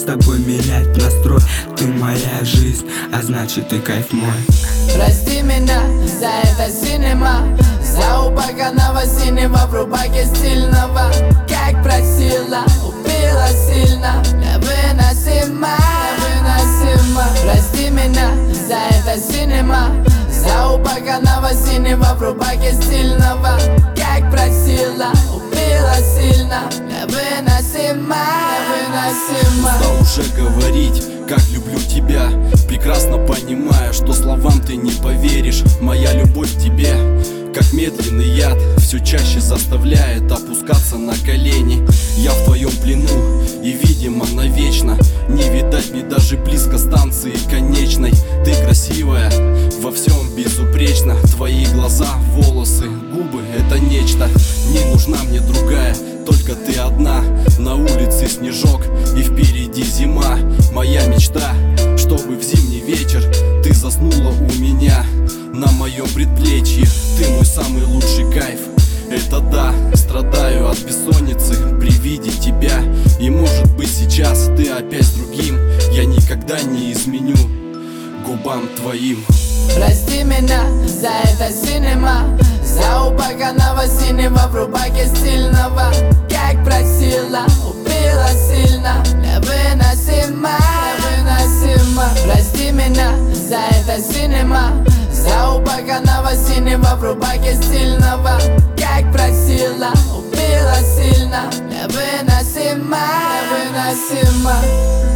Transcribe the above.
с тобой менять настрой. Ты моя жизнь, а значит ты кайф мой. Прости меня за это синема, за упаканного синего в рубаке стильного. Как просила, убила сильно, невыносимо, невыносимо. Прости меня за это синема, за упаканного синего в рубаке стильного. Как просила, убила сильно, невыносимо, невыносимо. Стал уже говорить, как люблю тебя, прекрасно понимая, что словам ты не поверишь. Моя любовь к тебе, как медленный яд, все чаще заставляет опускаться на колени. Я в твоем плену и, видимо, навечно не видать мне даже близко станции конечной. Ты красивая, во всем безупречно. Твои глаза, волосы, губы — это нечто. Не нужна мне другая, только ты одна. На улице снежок и впереди зима. Моя мечта, чтобы в зимний вечер ты заснула у меня на моем предплечье. Ты мой самый лучший кайф, это да. Страдаю от бессонницы при виде тебя. И может быть сейчас ты опять с другим. Я никогда не изменю губам твоим. Прости меня за это синема, за упаканного синего в рубаке стильного. Как просила, убила сильно, невыносимо, невыносимо. Прости меня за это синема, за упаканного синего в рубаке стильного. Как просила, убила сильно, невыносимо, невыносимо.